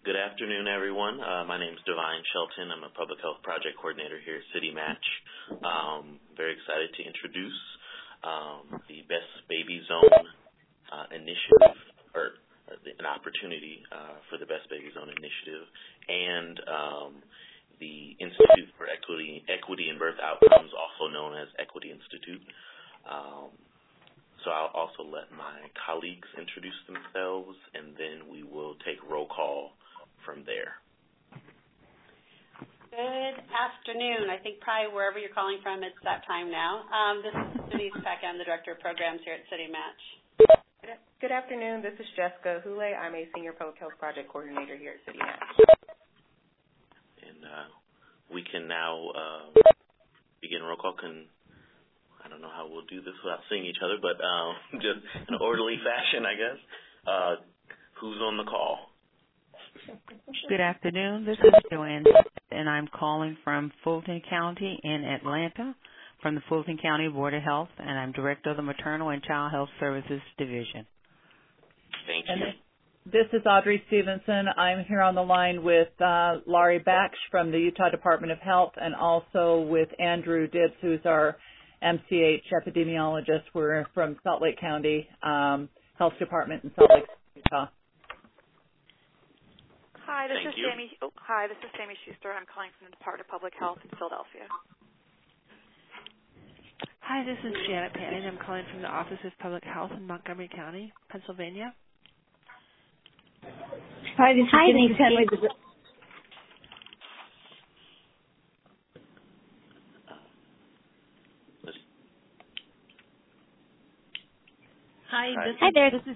Good afternoon, everyone. My name is Divine Shelton. I'm a Public Health Project Coordinator here at City Match. Very excited to introduce the Best Baby Zone initiative, or an opportunity for the Best Baby Zone initiative, and the Institute for Equity in Birth Outcomes, also known as Equity Institute. So I'll also let my colleagues introduce themselves, and then we will take roll call from there. Good afternoon. I think probably wherever you're calling from, it's that time now. This is Denise Peck. I'm the Director of Programs here at City Match. Good afternoon. This is Jessica Hule. I'm a Senior Public Health Project Coordinator here at City Match. And we can now begin roll call. I don't know how we'll do this without seeing each other, but just in an orderly fashion, I guess. Who's on the call? Good afternoon. This is Joanne, and I'm calling from Fulton County in Atlanta, from the Fulton County Board of Health, and I'm Director of the Maternal and Child Health Services Division. Thank you. This is Audrey Stevenson. I'm here on the line with Laurie Baksh from the Utah Department of Health, and also with Andrew Dibbs, who's our MCH epidemiologist. We're from Salt Lake County Health Department in Salt Lake, Utah. Hi, this is Sammy Schuster. I'm calling from the Department of Public Health in Philadelphia. Hi, this is Janet Panning. I'm calling from the Office of Public Health in Montgomery County, Pennsylvania. Hi, this is Denise Henry. Hi there. This is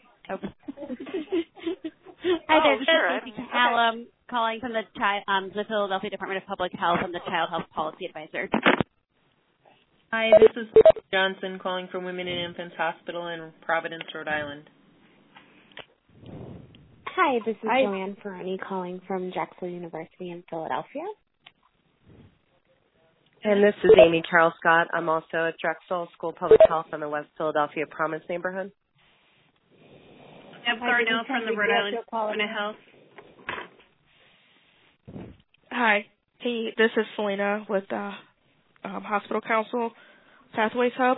Stacey Callum calling from the Philadelphia Department of Public Health. I'm the Child Health Policy Advisor. Hi, this is Johnson calling from Women and Infants Hospital in Providence, Rhode Island. Hi, this is Joanne Ferroni calling from Drexel University in Philadelphia. And this is Amy Carol Scott. I'm also at Drexel School of Public Health in the West Philadelphia Promise neighborhood. Deb Garnell from the Rhode Island Department of Health. Hi. Hey, this is Selena with the Hospital Council Pathways Hub.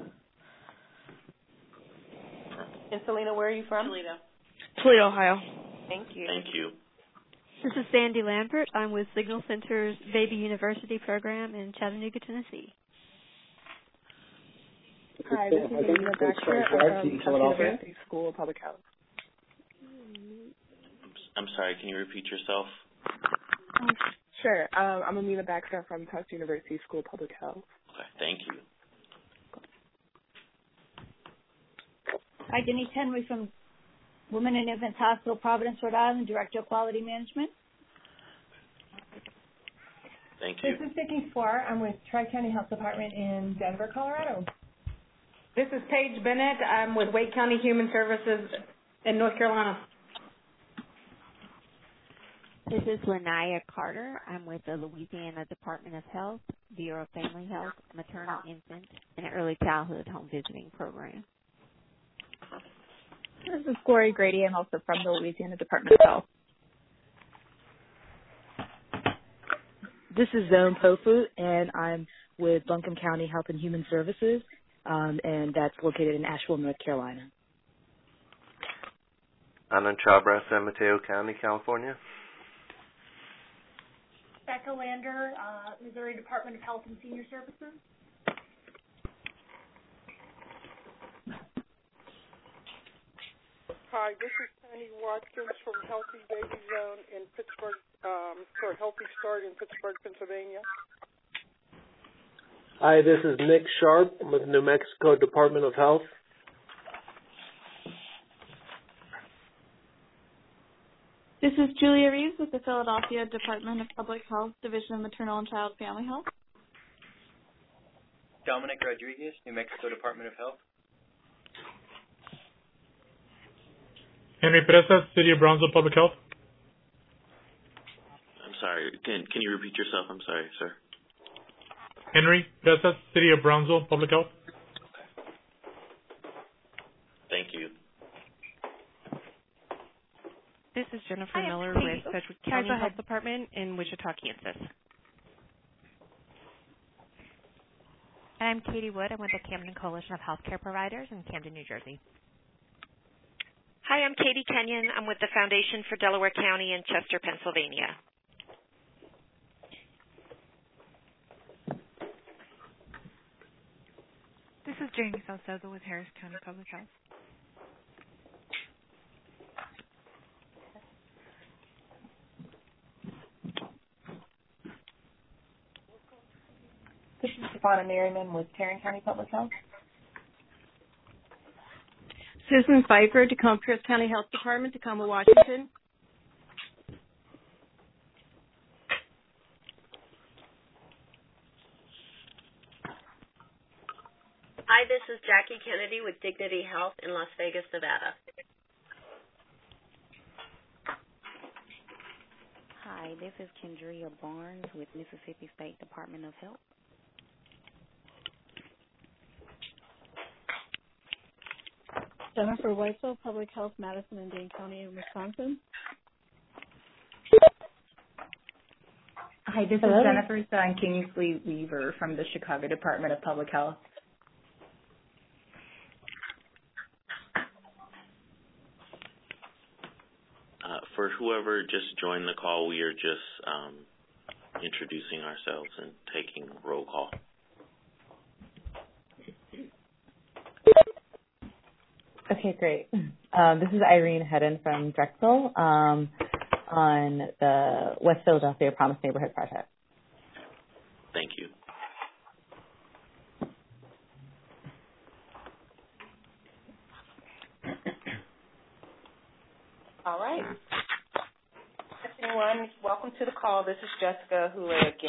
And Selena, where are you from? Toledo, Ohio. Thank you. Thank you. This is Sandy Lambert. I'm with Signal Center's Baby University program in Chattanooga, Tennessee. Hi, this is Amina Baxter from University School of Public Health. I'm sorry, can you repeat yourself? Sure. I'm Amina Baxter from Tufts University School of Public Health. Okay, thank you. Hi, Denise Henry from Women and Infants Hospital, Providence, Rhode Island, Director of Quality Management. Thank you. This is Vicki Swar. I'm with Tri-County Health Department in Denver, Colorado. This is Paige Bennett. I'm with Wake County Human Services in North Carolina. This is Lanaya Carter. I'm with the Louisiana Department of Health, Bureau of Family Health, Maternal, Infant, and Early Childhood Home Visiting Program. This is Gloria Grady. I'm also from the Louisiana Department of Health. This is Zone Pofu, and I'm with Buncombe County Health and Human Services, and that's located in Asheville, North Carolina. Anand Chabra, San Mateo County, California. Becca Lander, Missouri Department of Health and Senior Services. Hi, this is Penny Watkins from Healthy Baby Zone in Pittsburgh, Healthy Start in Pittsburgh, Pennsylvania. Hi, this is Nick Sharp with New Mexico Department of Health. This is Julia Reeves with the Philadelphia Department of Public Health, Division of Maternal and Child Family Health. Dominic Rodriguez, New Mexico Department of Health. Henry Presa, City of Brownsville Public Health. I'm sorry. Can you repeat yourself? I'm sorry, sir. Henry Presa, City of Brownsville Public Health. Thank you. This is Jennifer Miller with Sedgwick County Health Department in Wichita, Kansas. And I'm Katie Wood. I'm with the Camden Coalition of Healthcare Providers in Camden, New Jersey. Hi, I'm Katie Kenyon. I'm with the Foundation for Delaware County in Chester, Pennsylvania. This is Jamie Salcedo with Harris County Public Health. This is Stefana Merriman with Tarrant County Public Health. Susan Pfeiffer, Tacoma Pierce County Health Department, Tacoma, Washington. Hi, this is Jackie Kennedy with Dignity Health in Las Vegas, Nevada. Hi, this is Kendria Barnes with Mississippi State Department of Health. Jennifer Weitzel, Public Health, Madison and Dane County in Wisconsin. Hi, this is Jennifer Stein Kingsley Weaver from the Chicago Department of Public Health. For whoever just joined the call, we are just introducing ourselves and taking roll call. Okay, great. This is Irene Hedden from Drexel on the West Philadelphia Promise Neighborhood Project. Thank you. All right. Everyone, welcome to the call. This is Jessica Houlet again.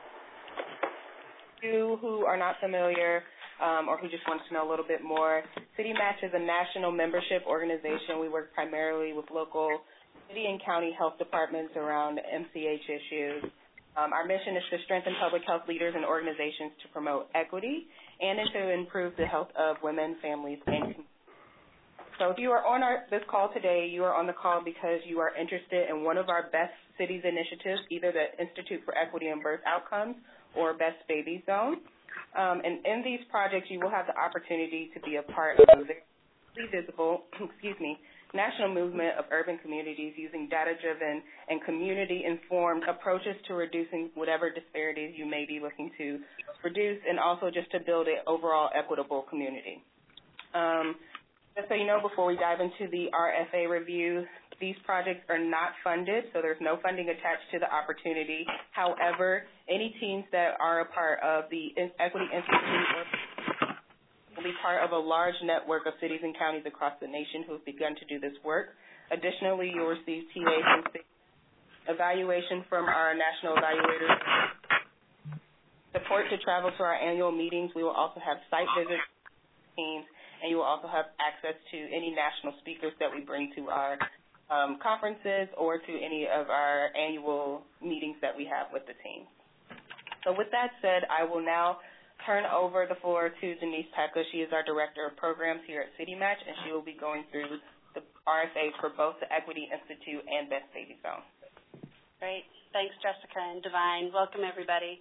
You who are not familiar or who just want to know a little bit more, City Match is a national membership organization. We work primarily with local city and county health departments around MCH issues. Our mission is to strengthen public health leaders and organizations to promote equity and to improve the health of women, families, and communities. So if you are on this call today, you are on the call because you are interested in one of our Best Cities initiatives, either the Institute for Equity and Birth Outcomes or Best Baby Zone. And in these projects, you will have the opportunity to be a part of a very visible, national movement of urban communities using data-driven and community-informed approaches to reducing whatever disparities you may be looking to reduce, and also just to build an overall equitable community. Just so you know, before we dive into the RFA review, these projects are not funded, so there's no funding attached to the opportunity. However, any teams that are a part of the Equity Institute will be part of a large network of cities and counties across the nation who have begun to do this work. Additionally, you'll receive TA from evaluation from our national evaluators, support to travel to our annual meetings. We will also have site visits teams, and you will also have access to any national speakers that we bring to our conferences or to any of our annual meetings that we have with the team. So with that said, I will now turn over the floor to Denise Pecca. She is our Director of Programs here at City Match, and she will be going through the RFAs for both the Equity Institute and Best Baby Zone. Great. Thanks, Jessica and Divine. Welcome, everybody.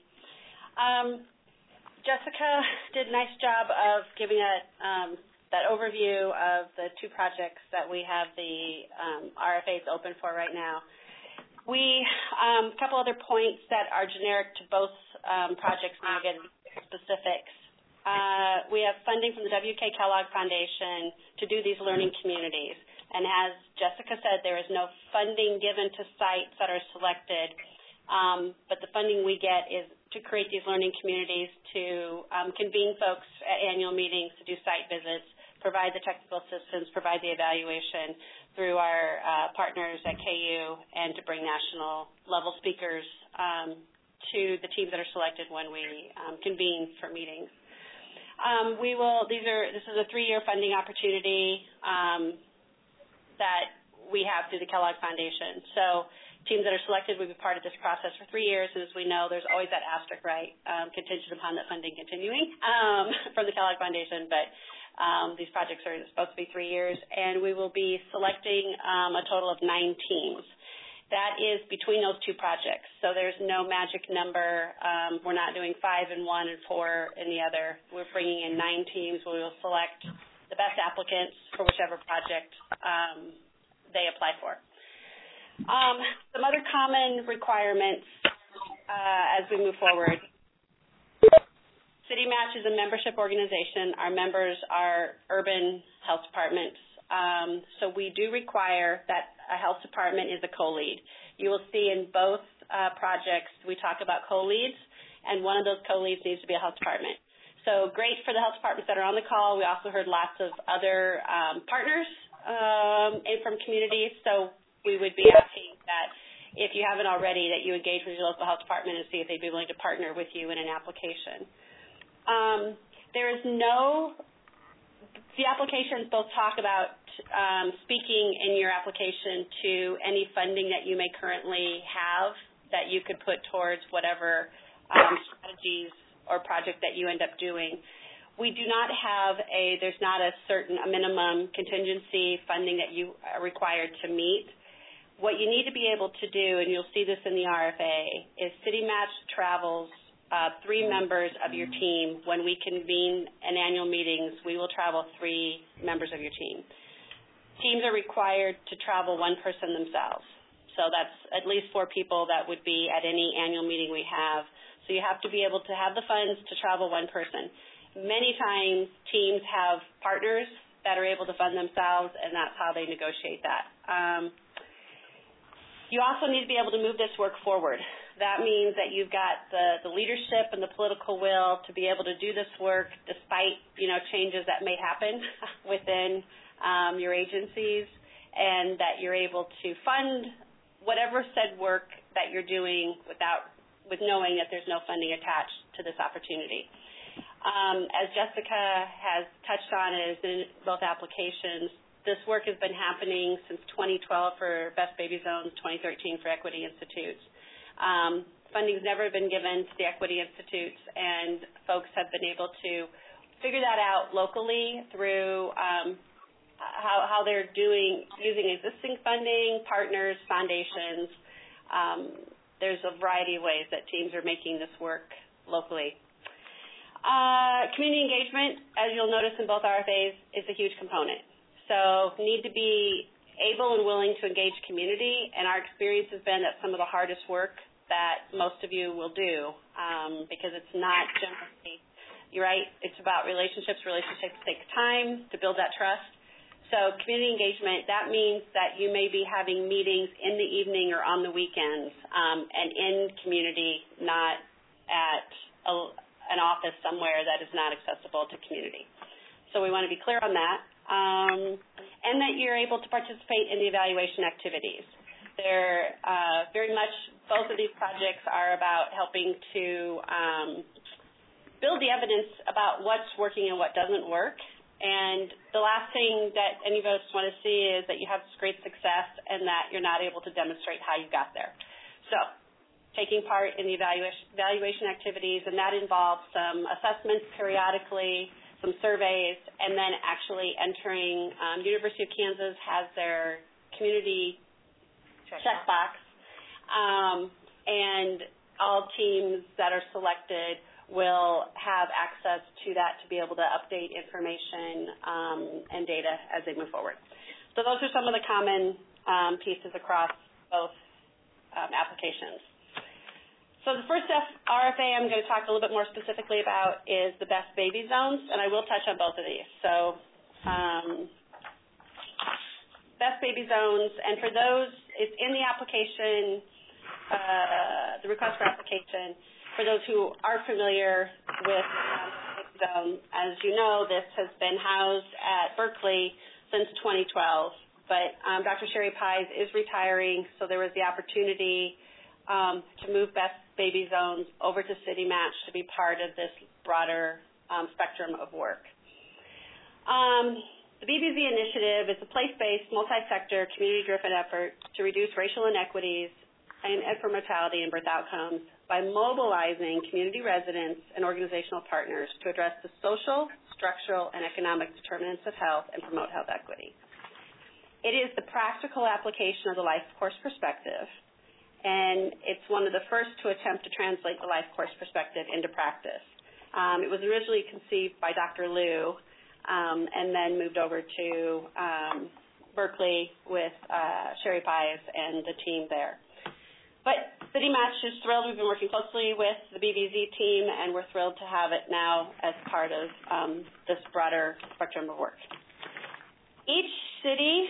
Jessica did a nice job of giving that overview of the two projects that we have the RFAs open for right now. A couple other points that are generic to both projects, and we'll get into specifics. We have funding from the W.K. Kellogg Foundation to do these learning communities. And as Jessica said, there is no funding given to sites that are selected, but the funding we get is to create these learning communities, to convene folks at annual meetings, to do site visits, provide the technical assistance, provide the evaluation through our partners at KU, and to bring national level speakers to the teams that are selected when we convene for meetings. This is a 3-year funding opportunity that we have through the Kellogg Foundation. So teams that are selected will be part of this process for 3 years, and as we know, there's always that asterisk, right, contingent upon that funding continuing from the Kellogg Foundation, but These projects are supposed to be 3 years, and we will be selecting a total of 9 teams. That is between those 2 projects, so there's no magic number. We're not doing 5 in one and 4 in the other. We're bringing in 9 teams. We will select the best applicants for whichever project they apply for. Some other common requirements as we move forward. City Match is a membership organization. Our members are urban health departments. So we do require that a health department is a co-lead. You will see in both projects we talk about co-leads, and one of those co-leads needs to be a health department. So great for the health departments that are on the call. We also heard lots of other partners from communities. So we would be asking that if you haven't already, that you engage with your local health department and see if they'd be willing to partner with you in an application. The applications both talk about speaking in your application to any funding that you may currently have that you could put towards whatever strategies or project that you end up doing. We do not have there's not a minimum contingency funding that you are required to meet. What you need to be able to do, and you'll see this in the RFA, is City Match travels 3 members of your team. When we convene in annual meetings, we will travel 3 members of your team. Teams are required to travel 1 person themselves. So that's at least 4 people that would be at any annual meeting we have. So you have to be able to have the funds to travel 1 person. Many times teams have partners that are able to fund themselves, and that's how they negotiate that. You also need to be able to move this work forward. That means that you've got the leadership and the political will to be able to do this work despite, changes that may happen within your agencies, and that you're able to fund whatever said work that you're doing with knowing that there's no funding attached to this opportunity. As Jessica has touched on in both applications, this work has been happening since 2012 for Best Baby Zones, 2013 for Equity Institutes. Funding's never been given to the Equity Institutes, and folks have been able to figure that out locally through how they're using existing funding, partners, foundations. There's a variety of ways that teams are making this work locally. Community engagement, as you'll notice in both RFAs, is a huge component. So need to be able and willing to engage community, and our experience has been that some of the hardest work that most of you will do because it's not generally, you're right, it's about relationships. Relationships take time to build that trust. So community engagement, that means that you may be having meetings in the evening or on the weekends and in community, not at an office somewhere that is not accessible to community. So we want to be clear on that. And that you're able to participate in the evaluation activities. They're very much, both of these projects are about helping to build the evidence about what's working and what doesn't work. And the last thing that any of us want to see is that you have great success and that you're not able to demonstrate how you got there. So taking part in the evaluation activities, and that involves some assessments periodically, some surveys, and then actually entering. University of Kansas has their community checkbox, and all teams that are selected will have access to that to be able to update information and data as they move forward. So those are some of the common pieces across both applications. So the first RFA I'm going to talk a little bit more specifically about is the Best Baby Zones, and I will touch on both of these. So Best Baby Zones, and for those, it's in the application, the request for application. For those who are familiar with Baby Zone, as you know, this has been housed at Berkeley since 2012, but Dr. Sherry Pies is retiring, so there was the opportunity to move Best Baby Zones over to City Match to be part of this broader spectrum of work. The BBZ initiative is a place-based, multi-sector, community-driven effort to reduce racial inequities and infant mortality and birth outcomes by mobilizing community residents and organizational partners to address the social, structural, and economic determinants of health and promote health equity. It is the practical application of the life course perspective, and it's one of the first to attempt to translate the life course perspective into practice. It was originally conceived by Dr. Liu and then moved over to Berkeley with Sherry Pius and the team there. But City Match is thrilled. We've been working closely with the BBZ team, and we're thrilled to have it now as part of this broader spectrum of work. Each city,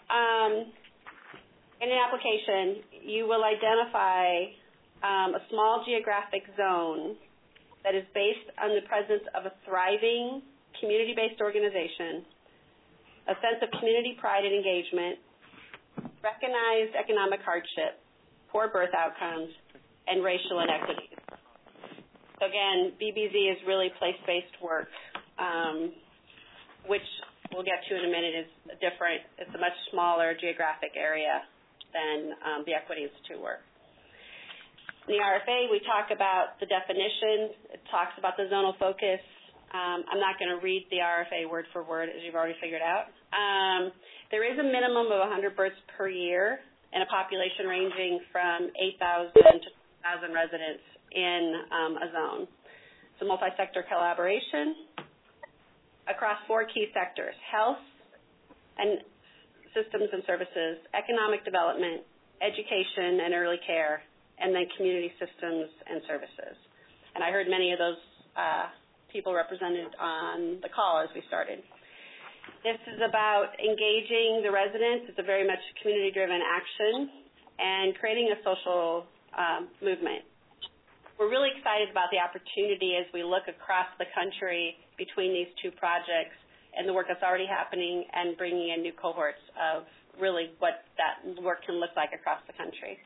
in an application, you will identify a small geographic zone that is based on the presence of a thriving community-based organization, a sense of community pride and engagement, recognized economic hardship, poor birth outcomes, and racial inequities. So again, BBZ is really place-based work, which we'll get to in a minute is different. It's a much smaller geographic area than the Equity Institute work. In the RFA, we talk about the definition. It talks about the zonal focus. I'm not going to read the RFA word for word, as you've already figured out. There is a minimum of 100 births per year and a population ranging from 8,000 to 2,000 residents in a zone. It's a multi-sector collaboration across 4 key sectors: health and systems and services, economic development, education and early care, and then community systems and services. And I heard many of those people represented on the call as we started. This is about engaging the residents. It's a very much community-driven action and creating a social movement. We're really excited about the opportunity as we look across the country between these 2 projects and the work that's already happening and bringing in new cohorts of really what that work can look like across the country.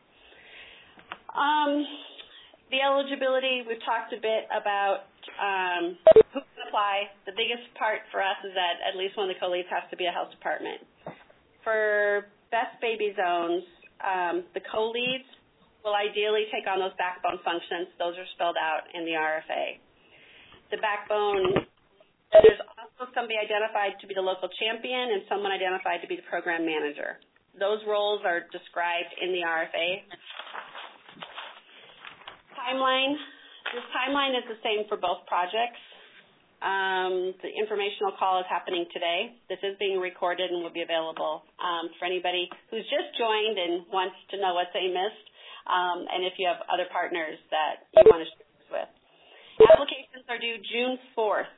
The eligibility, we've talked a bit about who can apply. The biggest part for us is that at least one of the co-leads has to be a health department. For Best Baby Zones, the co-leads will ideally take on those backbone functions. Those are spelled out in the RFA. The backbone, there's also somebody identified to be the local champion and someone identified to be the program manager. Those roles are described in the RFA. Timeline. This timeline is the same for both projects. The informational call is happening today. This is being recorded and will be available for anybody who's just joined and wants to know what they missed, and if you have other partners that you want to share this with. Applications are due June 4th.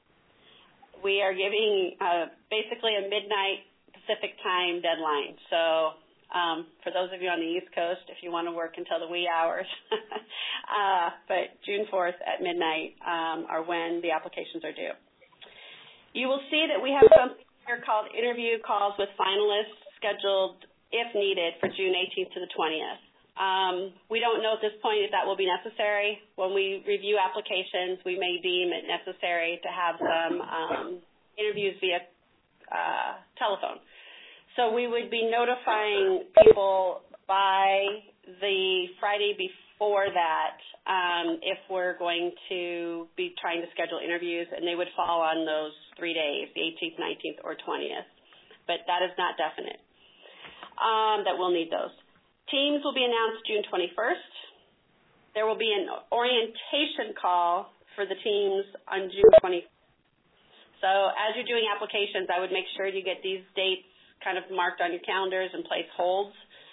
We are giving basically a midnight Pacific time deadline. So for those of you on the East Coast, if you want to work until the wee hours, but June 4th at midnight are when the applications are due. You will see that we have something here called interview calls with finalists scheduled, if needed, for June 18th to the 20th. We don't know at this point if that will be necessary. When we review applications, we may deem it necessary to have some interviews via telephone. So we would be notifying people by the Friday before that if we're going to be trying to schedule interviews, and they would fall on those 3 days, the 18th, 19th, or 20th. But that is not definite, that we'll need those. Teams will be announced June 21st. There will be an orientation call for the teams on June 20th. So as you're doing applications, I would make sure you get these dates kind of marked on your calendars and place holds.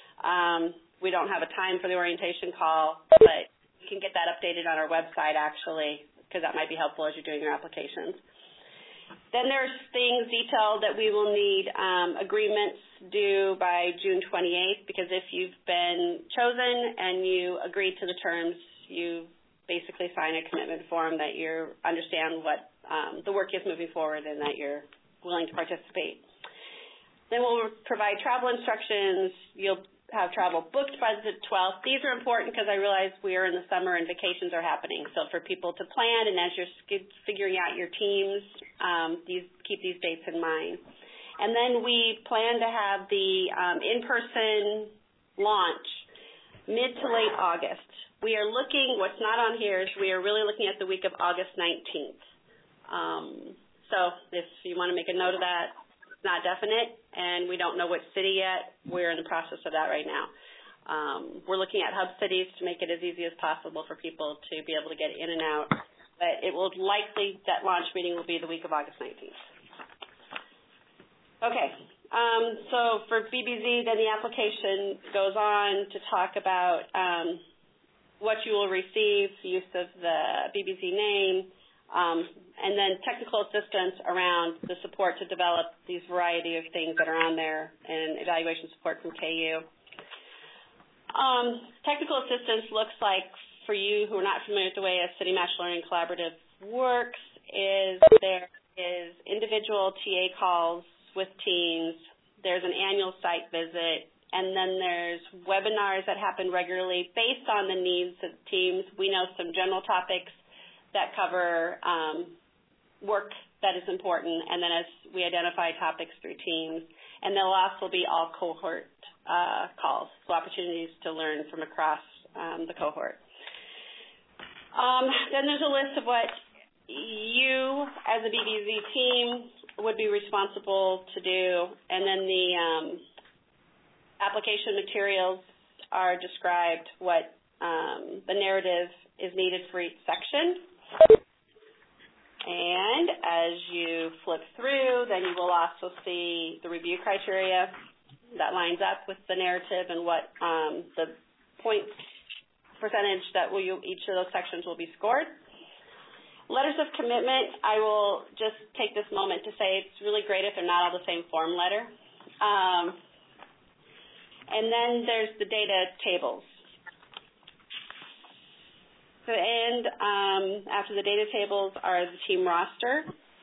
We don't have a time for the orientation call, but you can get that updated on our website, actually, because that might be helpful as you're doing your applications. Then there's things detailed that we will need agreements due by June 28th, because if you've been chosen and you agree to the terms, you basically sign a commitment form that you understand what the work is moving forward and that you're willing to participate. Then we'll provide travel instructions. You'll have travel booked by the 12th. These are important because I realize we are in the summer and vacations are happening. So for people to plan, and as you're figuring out your teams, keep these dates in mind. And then we plan to have the in-person launch mid to late August. We are looking, what's not on here is we are really looking at the week of August 19th. So if you want to make a note of that, it's not definite, and we don't know which city yet. We're in the process of that right now. We're looking at hub cities to make it as easy as possible for people to be able to get in and out. But it will likely, that launch meeting will be the week of August 19th. Okay. So for BBZ, then the application goes on to talk about what you will receive, use of the BBZ name, and then technical assistance around the support to develop these variety of things that are on there, and evaluation support from KU. Technical assistance looks like, for you who are not familiar with the way a City Match Learning Collaborative works, is there is individual TA calls with teams, there's an annual site visit, and then there's webinars that happen regularly based on the needs of teams. We know some general topics that cover work that is important, and then as we identify topics through teams. And there'll also be all cohort calls, so opportunities to learn from across the cohort. Then there's a list of what you, as a BBZ team, would be responsible to do, and then the application materials are described, what the narrative is needed for each section. And as you flip through, then you will also see the review criteria that lines up with the narrative and what the point percentage that each of those sections will be scored. Letters of commitment, I will just take this moment to say it's really great if they're not all the same form letter. And then there's the data tables. And after the data tables are the team roster.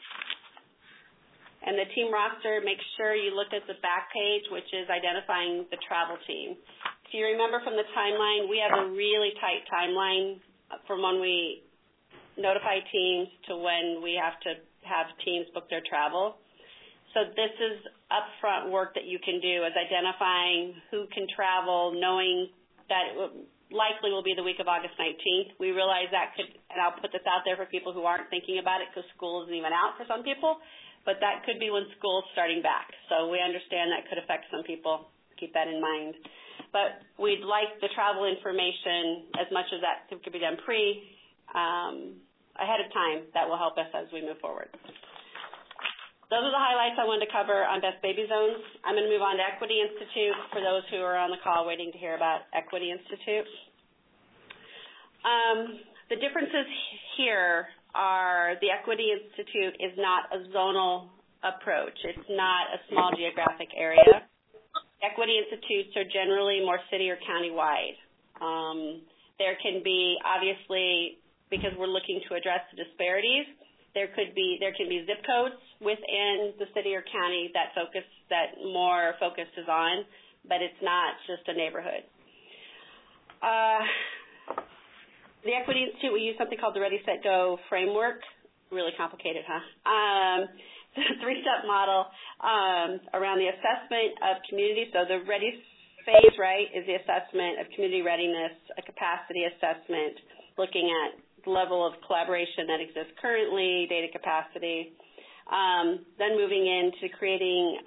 And the team roster, make sure you look at the back page, which is identifying the travel team. If you remember from the timeline, we have a really tight timeline from when we notify teams to when we have to have teams book their travel. So this is upfront work that you can do, is identifying who can travel, knowing that it likely will be the week of August 19th. We realize that could, and I'll put this out there for people who aren't thinking about it because school isn't even out for some people, but that could be when school's starting back. So we understand that could affect some people. Keep that in mind. But we'd like the travel information, as much as that could be done ahead of time. That will help us as we move forward. Those are the highlights I wanted to cover on Best Baby Zones. I'm going to move on to Equity Institute for those who are on the call waiting to hear about Equity Institute. The differences here are the Equity Institute is not a zonal approach. It's not a small geographic area. Equity Institutes are generally more city or county-wide. There can be, obviously, because we're looking to address the disparities, there can be zip codes within the city or county that more focus is on, but it's not just a neighborhood. The Equity Institute, we use something called the Ready, Set, Go framework. Really complicated, huh? It's a three-step model around the assessment of community. So the Ready phase, right, is the assessment of community readiness, a capacity assessment, looking at level of collaboration that exists currently, data capacity, then moving into creating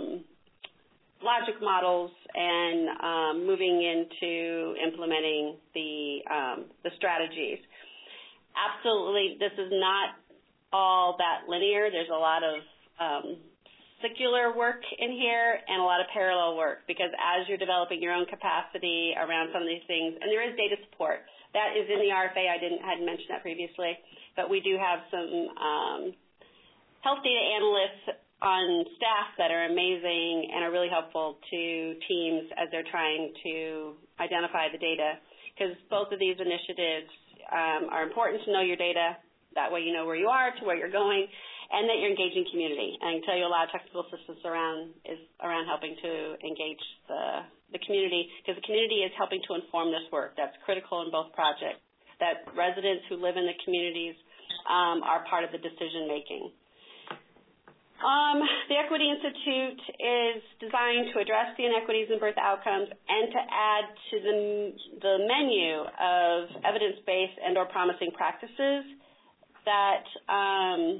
logic models and moving into implementing the strategies. Absolutely, this is not all that linear. There's a lot of circular work in here and a lot of parallel work, because as you're developing your own capacity around some of these things, and there is data support. That is in the RFA. I hadn't mentioned that previously, but we do have some health data analysts on staff that are amazing and are really helpful to teams as they're trying to identify the data, because both of these initiatives are important to know your data. That way you know where you are, to where you're going, and that you're engaging community. And I can tell you a lot of technical assistance around helping to engage the community, because the community is helping to inform this work. That's critical in both projects, that residents who live in the communities are part of the decision making. The Equity Institute is designed to address the inequities in birth outcomes and to add to the menu of evidence-based and or promising practices that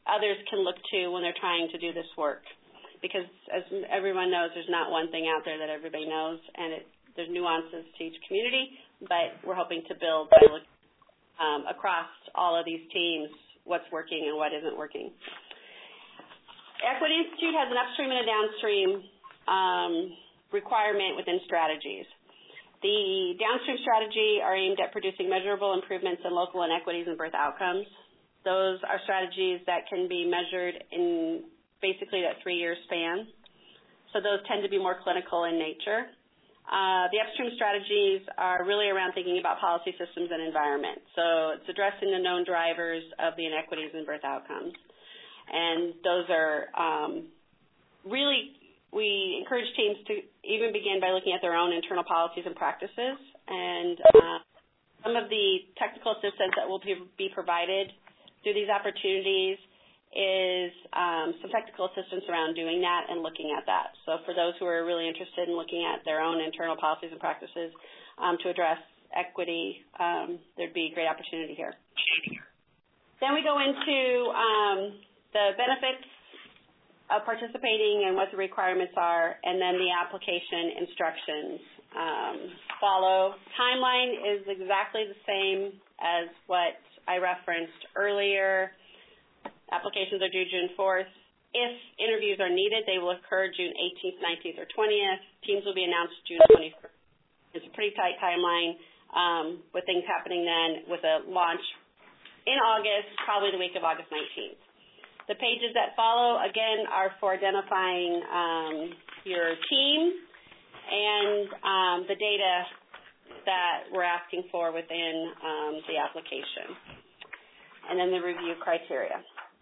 others can look to when they're trying to do this work. Because as everyone knows, there's not one thing out there that everybody knows, and there's nuances to each community, but we're hoping to build by looking across all of these teams what's working and what isn't working. Equity Institute has an upstream and a downstream requirement within strategies. The downstream strategy are aimed at producing measurable improvements in local inequities and birth outcomes. Those are strategies that can be measured in basically that 3-year span. So those tend to be more clinical in nature. The upstream strategies are really around thinking about policy systems and environment. So it's addressing the known drivers of the inequities in birth outcomes. And those are really, we encourage teams to even begin by looking at their own internal policies and practices. And some of the technical assistance that will be provided through these opportunities is some technical assistance around doing that and looking at that. So for those who are really interested in looking at their own internal policies and practices to address equity, there'd be a great opportunity here. Then we go into the benefits of participating and what the requirements are, and then the application instructions follow. Timeline is exactly the same as what I referenced earlier. Applications are due June 4th. If interviews are needed, they will occur June 18th, 19th, or 20th. Teams will be announced June 21st. It's a pretty tight timeline with things happening then, with a launch in August, probably the week of August 19th. The pages that follow, again, are for identifying your team and the data that we're asking for within the application, and then the review criteria.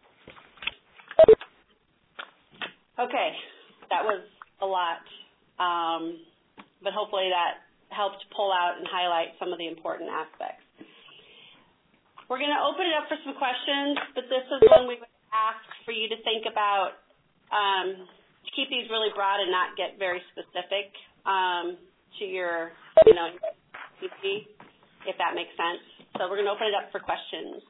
Okay, that was a lot, but hopefully that helped pull out and highlight some of the important aspects. We're going to open it up for some questions, but this is one we would ask for you to think about, to keep these really broad and not get very specific to your, CP, if that makes sense. So we're going to open it up for questions.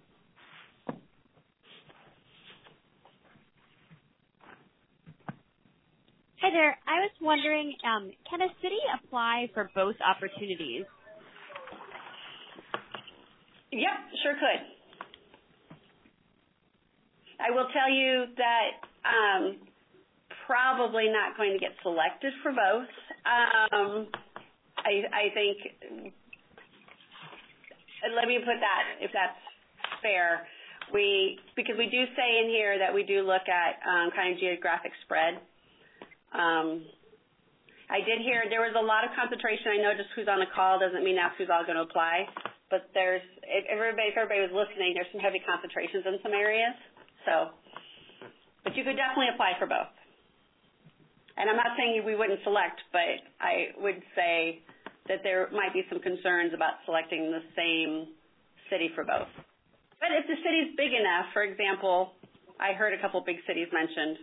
Hi there. I was wondering, can a city apply for both opportunities? Yep, sure could. I will tell you that probably not going to get selected for both. I think, let me put that, if that's fair, because we do say in here that we do look at kind of geographic spread. I did hear there was a lot of concentration. I know just who's on the call doesn't mean that's who's all going to apply, but if everybody was listening, there's some heavy concentrations in some areas. So, but you could definitely apply for both. And I'm not saying we wouldn't select, but I would say that there might be some concerns about selecting the same city for both. But if the city's big enough, for example, I heard a couple big cities mentioned,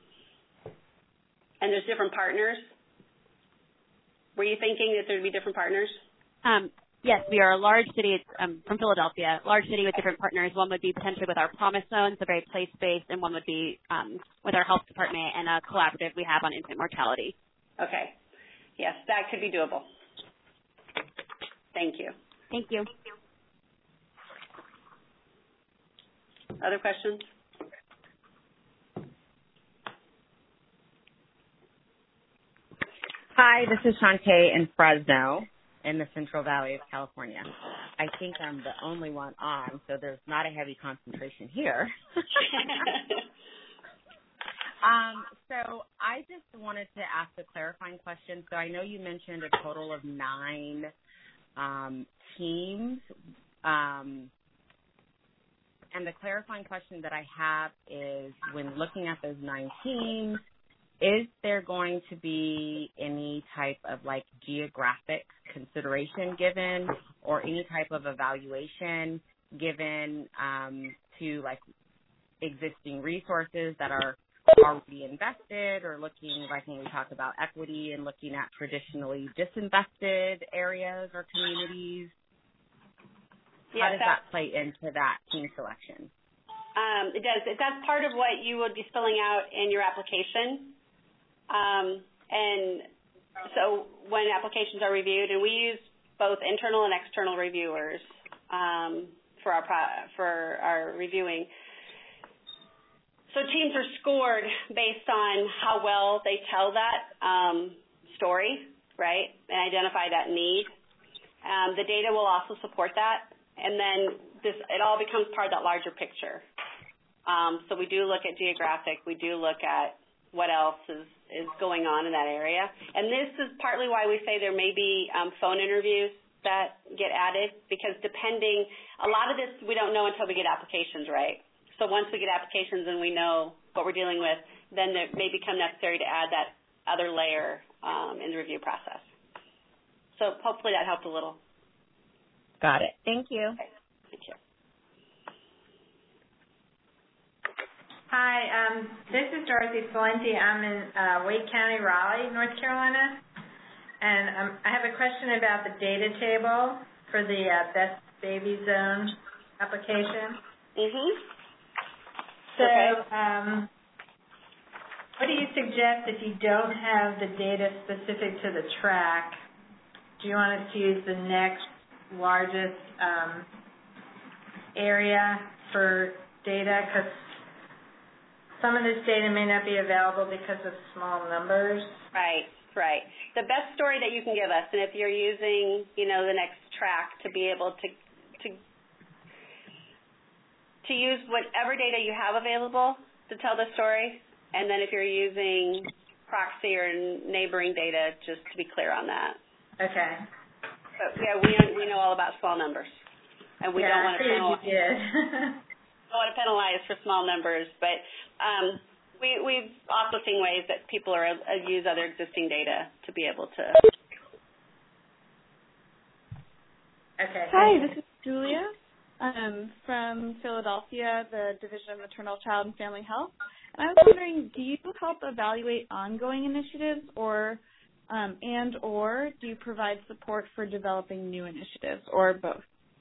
and there's different partners. Were you thinking that there'd be different partners? Yes, we are a large city from Philadelphia, large city with different partners. One would be potentially with our Promise Zone, so very place-based, and one would be with our health department and a collaborative we have on infant mortality. Okay. Yes, that could be doable. Thank you. Thank you. Other questions? Hi, this is Shantae in Fresno in the Central Valley of California. I think I'm the only one on, so there's not a heavy concentration here. So I just wanted to ask a clarifying question. So I know you mentioned a total of 9 teams. And the clarifying question that I have is, when looking at those 9 teams, is there going to be any type of geographic consideration given, or any type of evaluation given to existing resources that are already invested, or looking, when we talk about equity and looking at traditionally disinvested areas or communities? How does that play into that team selection? It does. That's part of what you would be filling out in your application. And so when applications are reviewed, and we use both internal and external reviewers for our reviewing. So teams are scored based on how well they tell that story, right, and identify that need. The data will also support that, and then it all becomes part of that larger picture. So we do look at geographic. We do look at what else is going on in that area. And this is partly why we say there may be phone interviews that get added, because a lot of this we don't know until we get applications, right? So once we get applications and we know what we're dealing with, then it may become necessary to add that other layer in the review process. So hopefully that helped a little. Got it. Thank you. Okay. Thank you. Hi, this is Dorothy Valenti. I'm in Wake County, Raleigh, North Carolina. And I have a question about the data table for the Best Baby Zone application. Mm-hmm. So what do you suggest if you don't have the data specific to the track? Do you want us to use the next largest area for data? Because some of this data may not be available because of small numbers. Right. The best story that you can give us, and if you're using, the next track to be able to use whatever data you have available to tell the story, and then if you're using proxy or neighboring data, just to be clear on that. Okay. But yeah, we know all about small numbers, and we don't want to penalize for small numbers, but we've also seen ways that people use other existing data to be able to. Okay. Hi, this is Julia from Philadelphia, the Division of Maternal, Child, and Family Health. And I was wondering, do you help evaluate ongoing initiatives, or do you provide support for developing new initiatives, or both?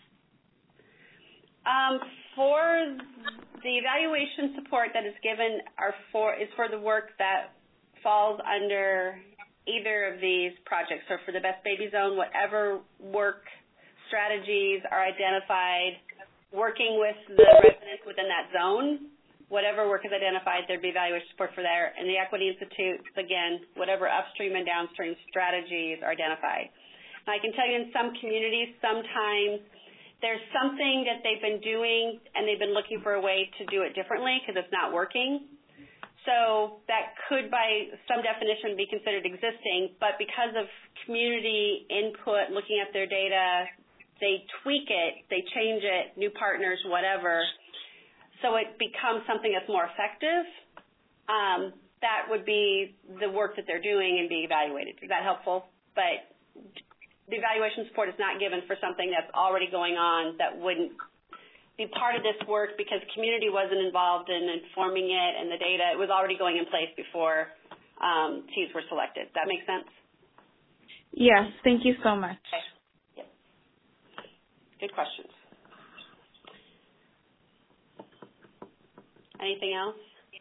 For the evaluation support that is given is for the work that falls under either of these projects. So for the Best Baby Zone, whatever work strategies are identified, working with the residents within that zone, whatever work is identified, there'd be evaluation support for there. And the Equity Institute, again, whatever upstream and downstream strategies are identified. And I can tell you in some communities, sometimes there's something that they've been doing and they've been looking for a way to do it differently because it's not working. So that could, by some definition, be considered existing, but because of community input, looking at their data, they tweak it, they change it, new partners, whatever, so it becomes something that's more effective. That would be the work that they're doing and be evaluated. Is that helpful? But the evaluation support is not given for something that's already going on that wouldn't be part of this work because community wasn't involved in informing it and the data. It was already going in place before Ts were selected. Does that make sense? Yes. Thank you so much. Okay. Yep. Good questions. Anything else?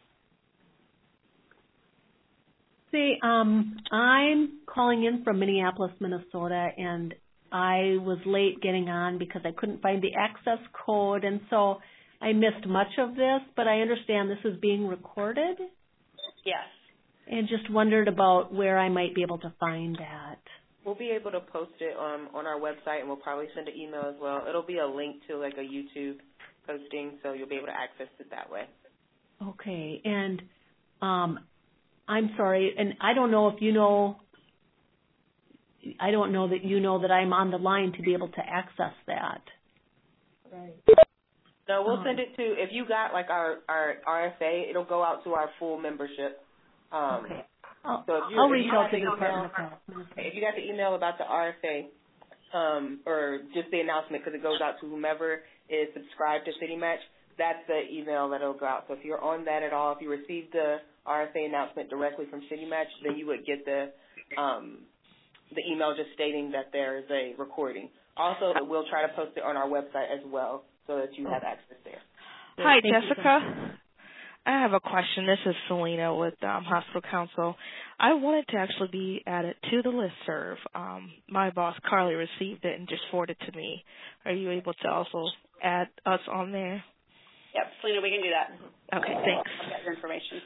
I'm calling in from Minneapolis, Minnesota, and I was late getting on because I couldn't find the access code, and so I missed much of this, but I understand this is being recorded. Yes. And just wondered about where I might be able to find that. We'll be able to post it on our website, and we'll probably send an email as well. It'll be a link to like a YouTube posting, so you'll be able to access it that way. Okay, and I'm sorry, and I don't know if you know, I don't know that you know that I'm on the line to be able to access that. Right. No, we'll send it to, if you got like our RFA, it'll go out to our full membership. Okay. So I'll reach out to the Department of Health. If you got the email about the RFA, or just the announcement, because it goes out to whomever is subscribed to CityMatch, that's the email that will go out. So if you're on that at all, if you received the RFA announcement directly from CityMatch, then you would get the email just stating that there is a recording. Also, we'll try to post it on our website as well so that you have access there. Hi, Jessica. I have a question. This is Selena with Hospital Council. I wanted to actually be added to the listserv. My boss, Carly, received it and just forwarded it to me. Are you able to also add us on there? Yep, Selena, we can do that. Okay, thanks. I'll get your information.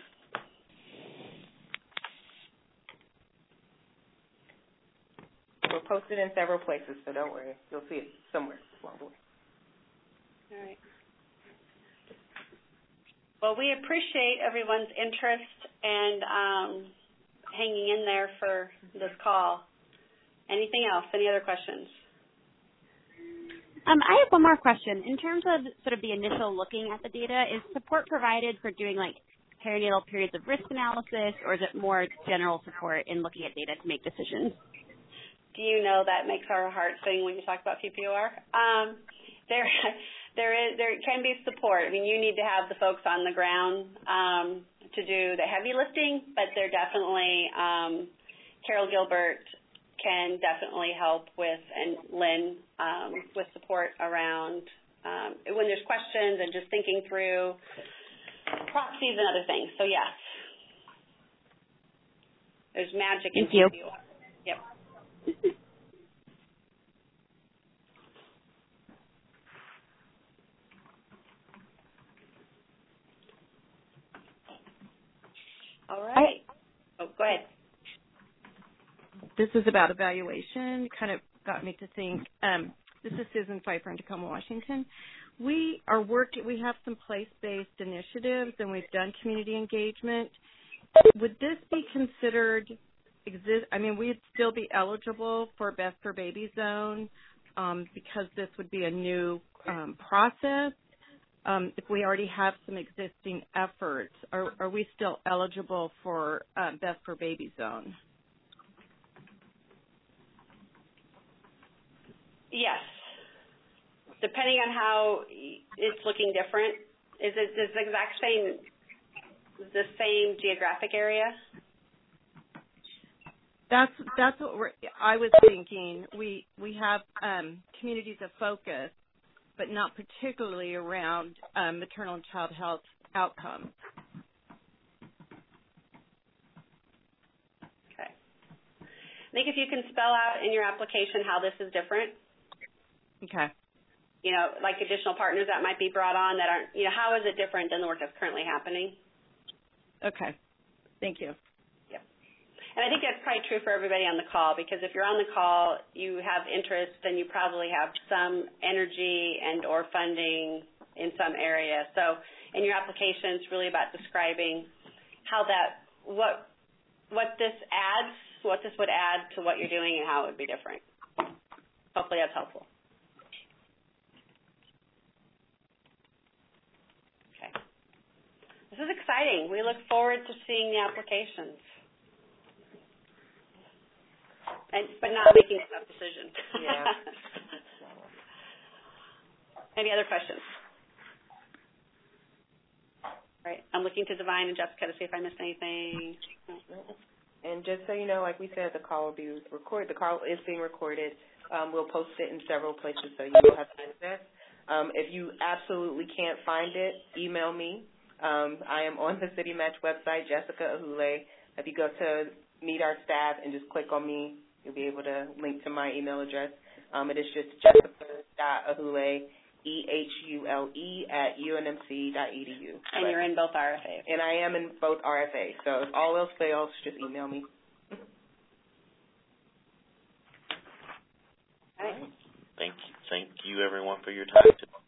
We're posted in several places, so don't worry. You'll see it somewhere along the way. All right. Well, we appreciate everyone's interest and hanging in there for this call. Anything else? Any other questions? I have one more question. In terms of sort of the initial looking at the data, is support provided for doing like perinatal periods of risk analysis, or is it more general support in looking at data to make decisions? Do you know that makes our heart sing when you talk about PPOR? There can be support. I mean, you need to have the folks on the ground to do the heavy lifting, but they're definitely, Carol Gilbert can definitely help with, and Lynn, with support around when there's questions and just thinking through proxies and other things. So, yes. There's magic in PPOR. Yep. All right. Oh, go ahead. This is about evaluation. Kind of got me to think. This is Susan Pfeiffer in Tacoma, Washington. We have some place-based initiatives, and we've done community engagement. Would this be considered we'd still be eligible for Best for Baby Zone because this would be a new process. If we already have some existing efforts, are we still eligible for Best for Baby Zone? Yes. Depending on how it's looking different. Is it the same geographic area? That's what I was thinking. We have communities of focus, but not particularly around maternal and child health outcomes. Okay. I think if you can spell out in your application how this is different. Okay. You know, like additional partners that might be brought on that aren't, how is it different than the work that's currently happening? Okay. Thank you. Yep. And I think that's probably true for everybody on the call, because if you're on the call, you have interest, then you probably have some energy and or funding in some area. So in your application, it's really about describing how what this would add to what you're doing and how it would be different. Hopefully that's helpful. Okay. This is exciting. We look forward to seeing the applications. But not making a tough decision. Yeah. Any other questions? All right. I'm looking to Divine and Jessica to see if I missed anything. And just so you know, like we said, the call will be recorded. The call is being recorded. We'll post it in several places so you will have access. If you absolutely can't find it, email me. I am on the City Match website, Jessica Ahule. If you go to Meet Our Staff and just click on me, you'll be able to link to my email address. It is just jessica.ahule, EHULE@unmc.edu. And you're in both RFAs. And I am in both RFAs. So if all else fails, just email me. All right. Thank you, everyone, for your time today.